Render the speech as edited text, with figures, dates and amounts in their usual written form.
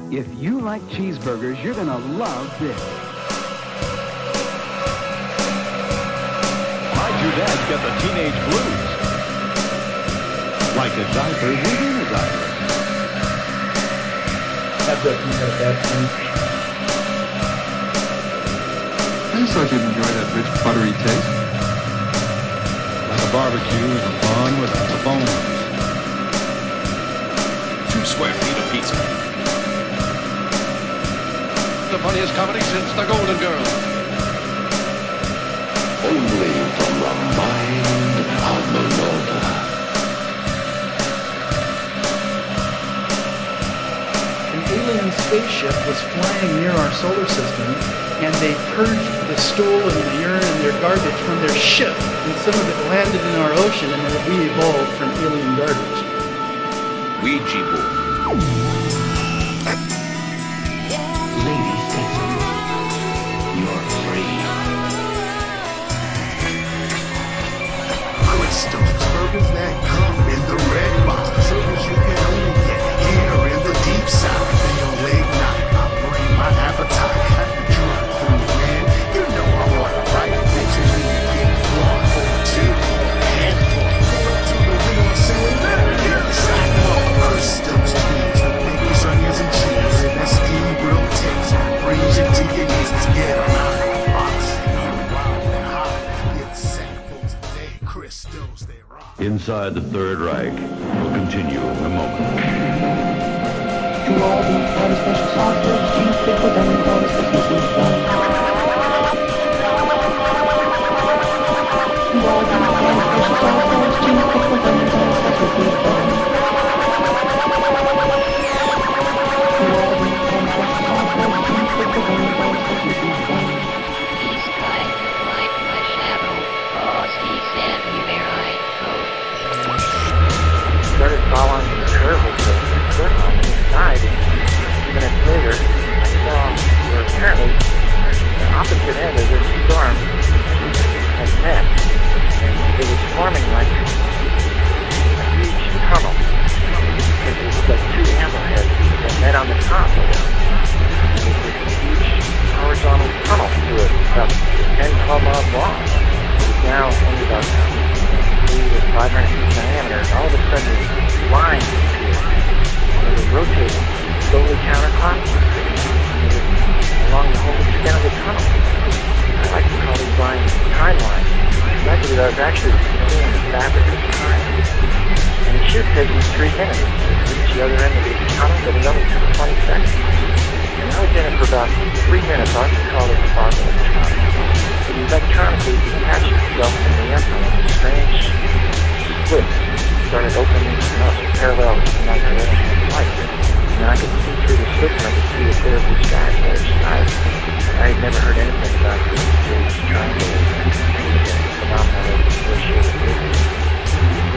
If you like cheeseburgers, you're going to love this. Why'd your dad get the teenage blues? Like a diaper within a diaper. Have the piece of that thing. I just thought you'd enjoy that rich, buttery taste. Like a barbecue is fun without the bones. 2 square feet of pizza. The funniest comedy since The Golden Girls. Only from the mind of Minota. An alien spaceship was flying near our solar system, and they purged the stool and the urine and their garbage from their ship, and some of it landed in our ocean, and we evolved from alien garbage. Ouija board. Ladies, gentlemen, you're free. Crystals, burgers that come in the red box. Burgers you can only get here in the deep south. They don't late night, I bring my appetite. At the drunk food, man, you know I want to bite. Next to me, you get 1 or 2 or a handful. Go up to the window and say, let me get a sack full. Crystals, please, with pickles, onions, and cheese. And that steam grilled taste brings you to your knees. Let's get 'em out of the box. Eat wild and hot. It's sackful today. Crystals, they rock. Inside the Third Reich will continue in a moment. To all the highly special sauces, cheese, pickles, onion, all the special seeds done. To all the highly special sauces, cheese, pickles, onion, all the special seeds done. To all the highly special sauces, cheese, pickles, onion, all the special seeds done. He's trying to fight my shadow, cause he sent me where I go. Started following the curve of the foot on the inside, and a few minutes later, I saw where apparently the opposite end of this storm had met, and it was forming like a huge tunnel, because it was like 2 hammerheads that met on the top of it. And it was this huge horizontal tunnel to it, about 10, 12 miles long. It was now only about 300 to 500 feet diameter, and all of a sudden these lines appeared, and they were rotating slowly counterclockwise, and they were along the whole extent of the tunnel. I like to call these lines timelines, because I believe I was actually seeing the fabric of time. And it should have taken me 3 minutes to reach the other end of this tunnel, but it only took 20 seconds. And I was in it for about 3 minutes. I like to call it the fog of time. It electronically detached itself from the earth on a strange split. Started opening up parallel to my direct light. And I could see through the slits, and I could see the clear blue sky on the other side. I had never heard anything about this triangle, this phenomenon of associated movement.